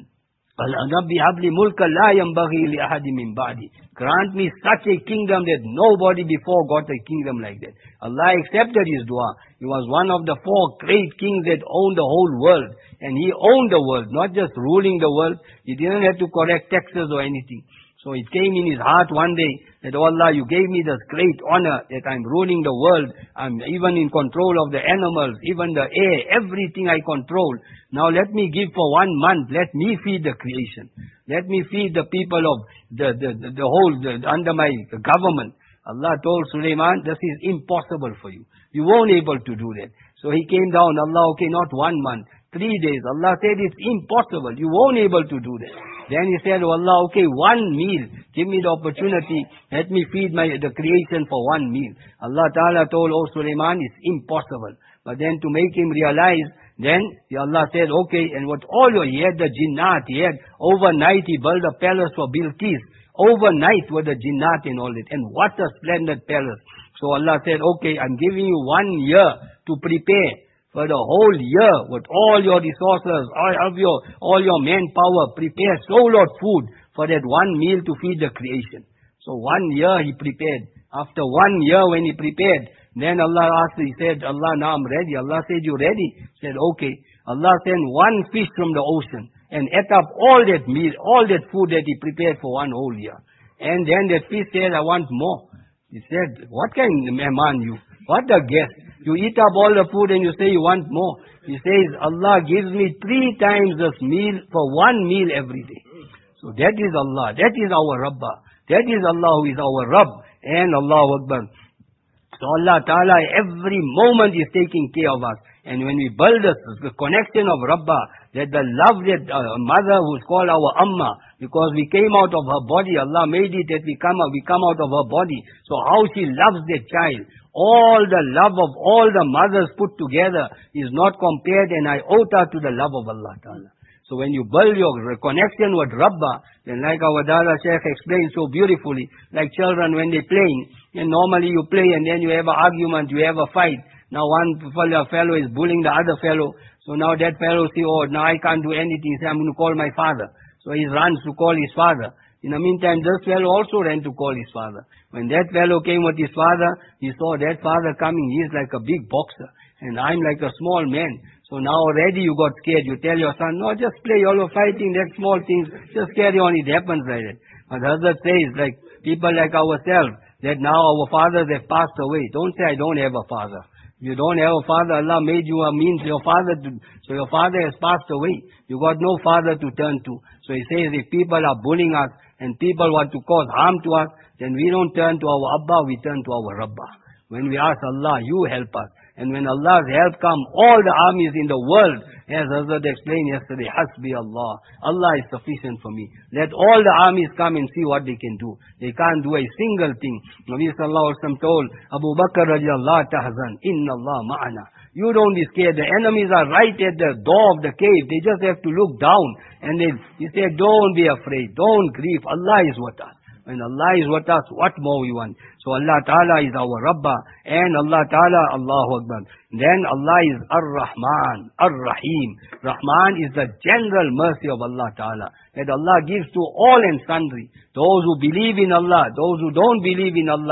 Speaker 1: Rabbi habli mulka la yambaghi li ahadi min ba'di. Grant me such a kingdom that nobody before got a kingdom like that. Allah accepted his dua. He was one of the four great kings that owned the whole world. And he owned the world, not just ruling the world. He didn't have to collect taxes or anything. So it came in his heart one day that, oh Allah, you gave me this great honor that I'm ruling the world. I'm even in control of the animals, even the air, everything I control. Now let me give for one month. Let me feed the creation. Let me feed the people of the, the, the, the whole, the, under my government. Allah told Sulaiman, this is impossible for you. You won't able to do that. So he came down, Allah, okay, not one month, three days. Allah said, it's impossible. You won't able to do that. Then he said, oh Allah, okay, one meal. Give me the opportunity. Let me feed my the creation for one meal. Allah Ta'ala told, oh Sulaiman, it's impossible. But then to make him realize, then Allah said, okay, and what all your, he had the jinnat, he had overnight, he built a palace for Bilqis. Overnight with the jinnat and all that. And what a splendid palace. So Allah said, okay, I'm giving you one year to prepare. For the whole year, with all your resources, all of your, all your manpower, prepare so lot food for that one meal to feed the creation. So one year he prepared. After one year when he prepared, then Allah asked, he said, Allah, now I'm ready. Allah said, you ready? He said, okay. Allah sent one fish from the ocean and ate up all that meal, all that food that he prepared for one whole year. And then that fish said, I want more. He said, what kind of man you? What a guest. You eat up all the food and you say you want more. He says, Allah gives me three times this meal for one meal every day. So that is Allah. That is our Rabbah. That is Allah who is our Rabb. And Allahu Akbar. So Allah Ta'ala every moment is taking care of us. And when we build this, the connection of Rabbah, that the love that uh, mother who's called our Amma, because we came out of her body, Allah made it that we come, we come out of her body. So how she loves that child. All the love of all the mothers put together is not compared an iota to the love of Allah Ta'ala. So when you build your connection with Rabbah, then like our Dada Sheikh explained so beautifully, like children when they're playing, and normally you play and then you have an argument, you have a fight. Now one fellow is bullying the other fellow. So now that fellow says, oh, now I can't do anything. He says, I'm going to call my father. So he runs to call his father. In the meantime, this fellow also ran to call his father. When that fellow came with his father, he saw that father coming. He is like a big boxer. And I'm like a small man. So now already you got scared. You tell your son, no, just play. All your fighting, that small things. Just carry on. It happens like that. But Hazrat says, like people like ourselves, that now our fathers have passed away. Don't say, I don't have a father. If you don't have a father, Allah made you a means your father to, so your father has passed away. You got no father to turn to. So he says, if people are bullying us and people want to cause harm to us, then we don't turn to our Abba, we turn to our Rabbah. When we ask Allah, you help us. And when Allah's help come, all the armies in the world, as Hazrat explained yesterday, Hasbi Allah. Allah is sufficient for me. Let all the armies come and see what they can do. They can't do a single thing. Nabi Sallallahu Alaihi Wasallam told Abu Bakr radiallahu tahzan, Inna Allah ma'ana. You don't be scared. The enemies are right at the door of the cave. They just have to look down. And they, he said, don't be afraid. Don't grieve. Allah is with us. When Allah is with us, what more we want? So Allah Ta'ala is our Rabbah. And Allah Ta'ala, Allahu Akbar. Then Allah is Ar-Rahman, Ar-Rahim. Rahman is the general mercy of Allah Ta'ala. That Allah gives to all and sundry. Those who believe in Allah, those who don't believe in Allah.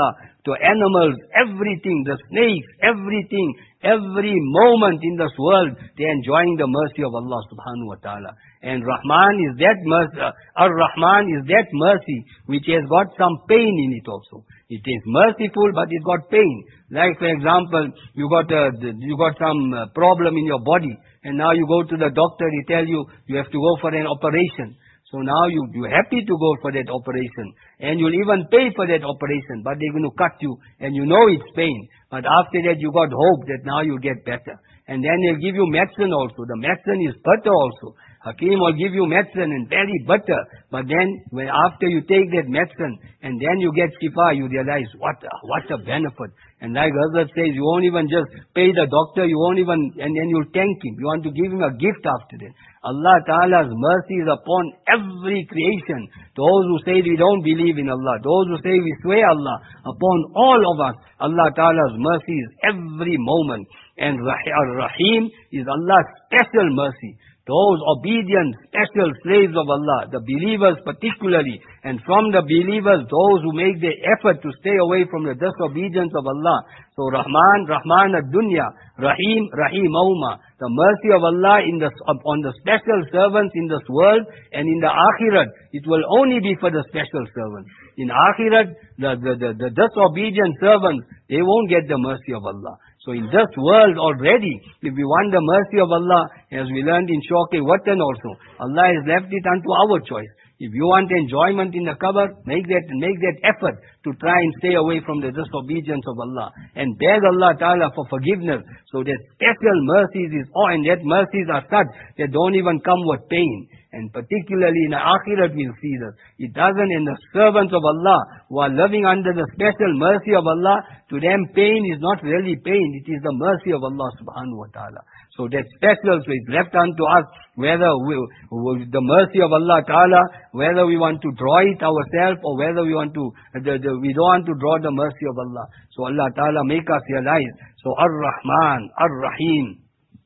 Speaker 1: to animals, everything, the snakes, everything, every moment in this world, they are enjoying the mercy of Allah subhanahu wa ta'ala. And Rahman is that mercy, uh, Ar-Rahman is that mercy which has got some pain in it also. It is merciful, but it got pain. Like for example, you got a, you got some uh, problem in your body, and now you go to the doctor, he tell you, you have to go for an operation. So now you, you're happy to go for that operation. And you'll even pay for that operation. But they're going to cut you. And you know it's pain. But after that you got hope that now you'll get better. And then they'll give you medicine also. The medicine is butter also. Hakim will give you medicine and very butter. But then when after you take that medicine and then you get shifa, you realize what a, what a benefit. And like Hazrat says, you won't even just pay the doctor, you won't even, and then you'll thank him. You want to give him a gift after that. Allah Ta'ala's mercy is upon every creation. Those who say we don't believe in Allah, those who say we swear Allah, upon all of us, Allah Ta'ala's mercy is every moment. And Ar-Rahim is Allah's special mercy. Those obedient, special slaves of Allah, the believers particularly, and from the believers, those who make the effort to stay away from the disobedience of Allah. So Rahman, Rahman ad-Dunya, Rahim, Rahim Auma. The mercy of Allah in the, on the special servants in this world, and in the Akhirat, it will only be for the special servants. In Akhirat, the, the, the, the disobedient servants, they won't get the mercy of Allah. So in this world already, if we want the mercy of Allah, as we learned in Shawq-e Watan also, Allah has left it unto our choice. If you want enjoyment in the qabr, make that, make that effort to try and stay away from the disobedience of Allah. And beg Allah Ta'ala for forgiveness. So that special mercies is, oh, and that mercies are such that don't even come with pain. And particularly in the Akhirat we'll see this. It doesn't, and the servants of Allah who are living under the special mercy of Allah, to them pain is not really pain, it is the mercy of Allah subhanahu wa ta'ala. So that special, so it's left unto us whether we, the mercy of Allah Ta'ala, whether we want to draw it ourselves or whether we want to, the, the, we don't want to draw the mercy of Allah. So Allah Ta'ala make us realize. So Ar-Rahman, Ar-Rahim,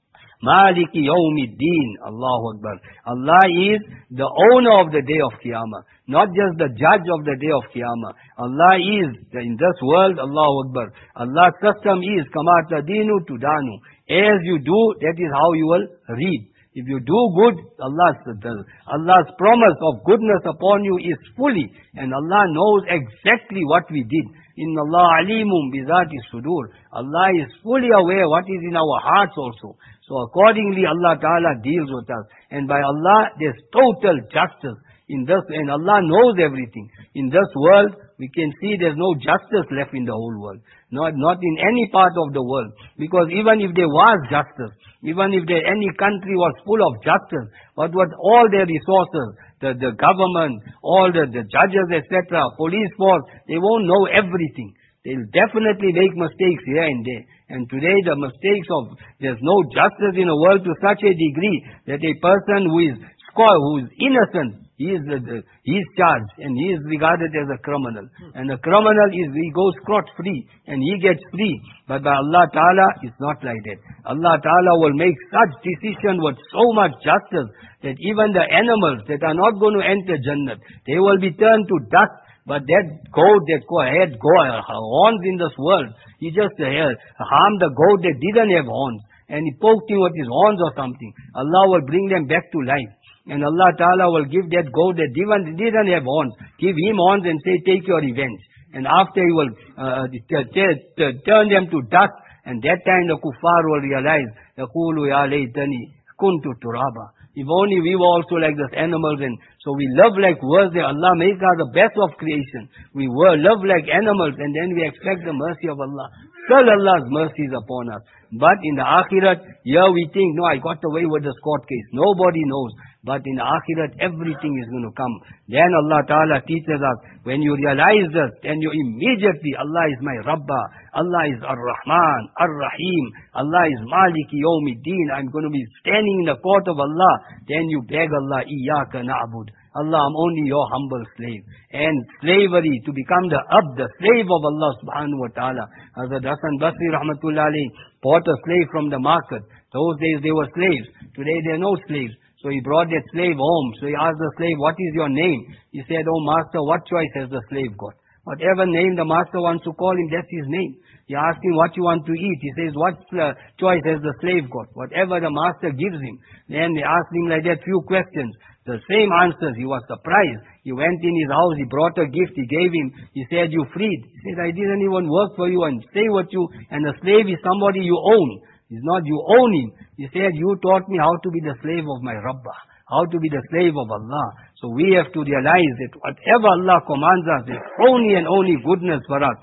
Speaker 1: Maliki Yawmiddin, Allahu Akbar. Allah is the owner of the day of Qiyamah, not just the judge of the day of Qiyamah. Allah is, in this world, Allahu Akbar. Allah's system is, Kamata Dinu Tudanu. As you do, that is how you will reap. If you do good, Allah's, Allah's promise of goodness upon you is fully, and Allah knows exactly what we did. Inna Allah alimum bizati sudur. Allah is fully aware what is in our hearts also. So accordingly, Allah Ta'ala deals with us. And by Allah, there's total justice. In this, and Allah knows everything. In this world, we can see there's no justice left in the whole world. Not, not in any part of the world. Because even if there was justice, even if there, any country was full of justice, but with all their resources, the, the government, all the, the judges, et cetera, police force, they won't know everything. They'll definitely make mistakes here and there. And today the mistakes of, there's no justice in the world to such a degree that a person who is score, who is innocent, he is, uh, he is charged and he is regarded as a criminal. And the criminal is, he goes scot-free and he gets free. But by Allah Ta'ala, it's not like that. Allah Ta'ala will make such decision with so much justice that even the animals that are not going to enter Jannah, they will be turned to dust. But that goat that had horns in this world, he just uh, harmed the goat that didn't have horns. And he poked him with his horns or something. Allah will bring them back to life. And Allah Ta'ala will give that goat that didn't, didn't have horns, give him horns and say, take your revenge. And after he will uh, t- t- t- turn them to dust, and that time the kuffar will realize, يَقُولُ يَا لَيْتَنِي كُنْتُ تُرَابًا. If only we were also like those animals, and so we love like worse than Allah make us the best of creation. We were love like animals, and then we expect the mercy of Allah. Still Allah's mercy is upon us. But in the Akhirat, here we think, no, I got away with this court case. Nobody knows. But in the Akhirat, everything is going to come. Then Allah Ta'ala teaches us, when you realize this, then you immediately, Allah is my Rabba, Allah is Ar-Rahman, Ar-Rahim, Allah is Maliki Yawmiddin, I'm going to be standing in the court of Allah. Then you beg Allah, Iyaka na'bud. Allah, I'm only your humble slave. And slavery, to become the abd, the slave of Allah subhanahu wa ta'ala. Hazrat Hasan Basri rahmatullah alayhi bought a slave from the market. Those days they were slaves. Today there are no slaves. So he brought that slave home. So he asked the slave, what is your name? He said, oh master, what choice has the slave got? Whatever name the master wants to call him, that's his name. You ask him what you want to eat. He says, what uh, choice has the slave got? Whatever the master gives him. Then they asked him like that few questions. The same answers. He was surprised. He went in his house. He brought a gift. He gave him. He said, you freed. He said, I didn't even work for you and stay with you. And the slave is somebody you own. It's not you own him. He said, you taught me how to be the slave of my Rabbah. How to be the slave of Allah. So we have to realize that whatever Allah commands us is only and only goodness for us.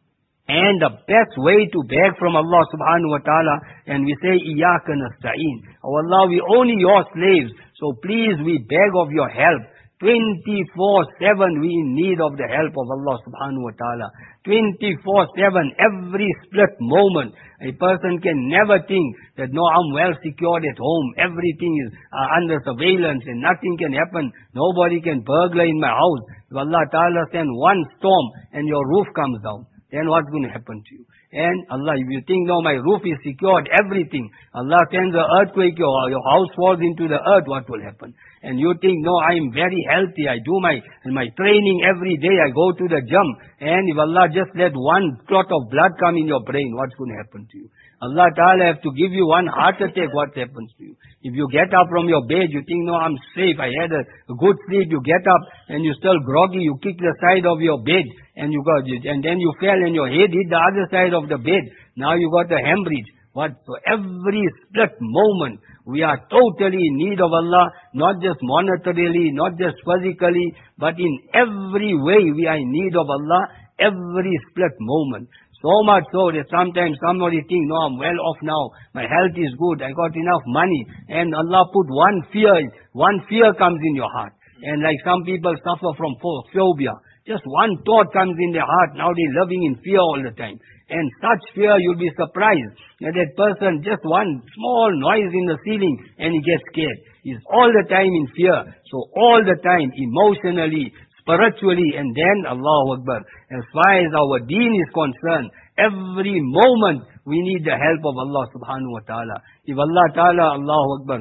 Speaker 1: And the best way to beg from Allah subhanahu wa ta'ala, and we say, Iyaka nasta'een. Oh Allah, we only your slaves. So please, we beg of your help. twenty-four seven we in need of the help of Allah subhanahu wa ta'ala. twenty-four seven, every split moment. A person can never think that, no, I'm well secured at home. Everything is uh, under surveillance and nothing can happen. Nobody can burglar in my house. If Allah ta'ala send one storm and your roof comes down, then what's going to happen to you? And Allah, if you think, no, my roof is secured, everything, Allah sends an earthquake, your, your house falls into the earth, what will happen? And you think, no, I am very healthy, I do my my training every day, I go to the gym, and if Allah just let one clot of blood come in your brain, what's going to happen to you? Allah Ta'ala have to give you one heart attack, what happens to you? If you get up from your bed, you think, no, I'm safe, I had a, a good sleep, you get up and you're still groggy, you kick the side of your bed, and you got, and then you fell and your head hit the other side of the bed. Now you got a hemorrhage. What? So every split moment, we are totally in need of Allah, not just monetarily, not just physically, but in every way we are in need of Allah, every split moment. So much so that sometimes somebody think, no, I'm well off now, my health is good, I got enough money, and Allah put one fear, one fear comes in your heart. And like some people suffer from phobia, just one thought comes in their heart, now they're living in fear all the time. And such fear, you'll be surprised that that person, just one small noise in the ceiling, and he gets scared. He's all the time in fear. So all the time, emotionally, spiritually, and then, Allahu Akbar, as far as our deen is concerned, every moment we need the help of Allah subhanahu wa ta'ala. If Allah ta'ala, Allahu Akbar,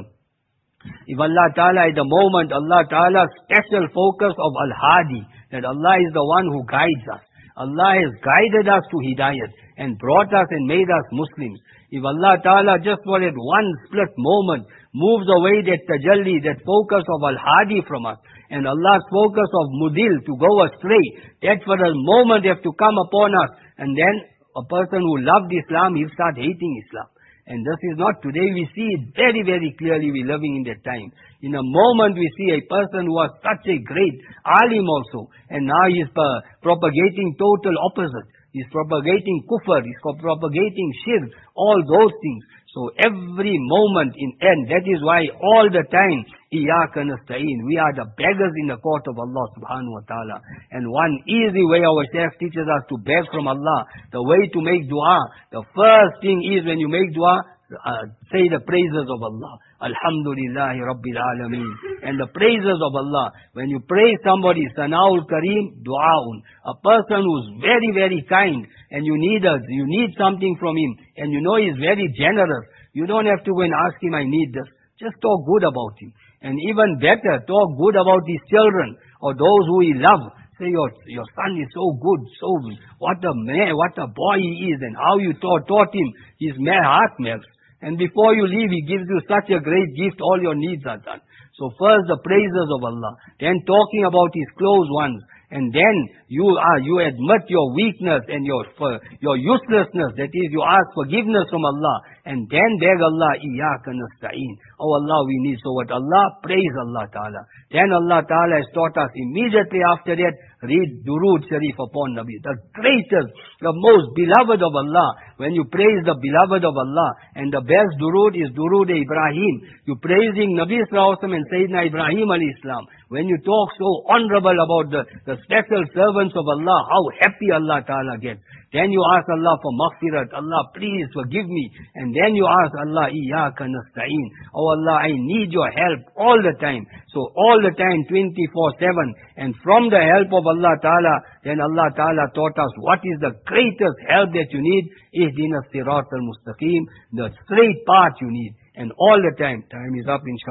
Speaker 1: if Allah ta'ala at the moment, Allah ta'ala special focus of Al-Hadi, that Allah is the one who guides us. Allah has guided us to Hidayat and brought us and made us Muslims. If Allah Ta'ala just for that one split moment moves away that tajalli, that focus of Al-Hadi from us, and Allah's focus of Mudil to go astray, that for a moment have to come upon us, and then a person who loved Islam, he'll start hating Islam. And this is not today, we see it very, very clearly, we're living in that time. In a moment we see a person who was such a great alim also, and now he's uh, propagating total opposite. He's propagating kufr, he's propagating shirk, all those things. So every moment in end, that is why all the time, Iyaka nasta'een, we are the beggars in the court of Allah subhanahu wa ta'ala. And one easy way our Shaykh teaches us to beg from Allah, the way to make dua, the first thing is when you make dua, uh, say the praises of Allah. Alhamdulillahi Rabbil Alameen. And the praises of Allah. When you praise somebody, Sana'ul Kareem, du'aun. A person who's very, very kind, and you need us, you need something from him, and you know he's very generous. You don't have to go and ask him, I need this. Just talk good about him. And even better, talk good about his children, or those who he loves. Say, your, your son is so good, so what a man, what a boy he is, and how you taught, taught him, his heart melts. And before you leave, he gives you such a great gift, all your needs are done. So first the praises of Allah, then talking about his close ones, and then you are you admit your weakness and your your uselessness, that is, you ask forgiveness from Allah, and then beg Allah, Iyaka nasta'een. Oh Allah, we need. So what Allah, praise Allah Ta'ala. Then Allah Ta'ala has taught us immediately after that, read Durood Sharif upon Nabi, the greatest, the most beloved of Allah. When you praise the beloved of Allah, and the best Durood is Durood Ibrahim. You praising Nabi Sallallahu Alaihi Wasallam and Sayyidina Ibrahim alayhi Islam. When you talk so honorable about the, the special servants of Allah, how happy Allah Ta'ala gets. Then you ask Allah for maghfirat. Allah, please forgive me. And then you ask Allah, Iyaka nasta'een. Oh Allah, I need your help all the time. So all the time, twenty-four seven. And from the help of Allah Ta'ala, then Allah Ta'ala taught us what is the greatest help that you need. Ihdina as-sirat al-mustaqim. The straight path you need. And all the time, time is up inshallah.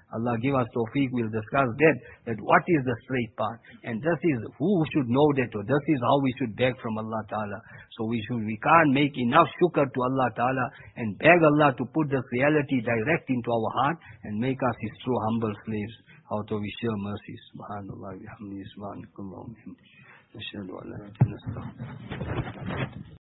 Speaker 1: Allah give us tawfiq, we'll discuss that, that what is the straight path. And this is, who should know that, or this is how we should beg from Allah Ta'ala. So we should, we can't make enough shukr to Allah Ta'ala and beg Allah to put this reality direct into our heart and make us His true humble slaves out of His sheer mercy. Subhanallah, bihamdihi, subhanakallahumma, ashhadu an la ilaha illa anta, astaghfiruka.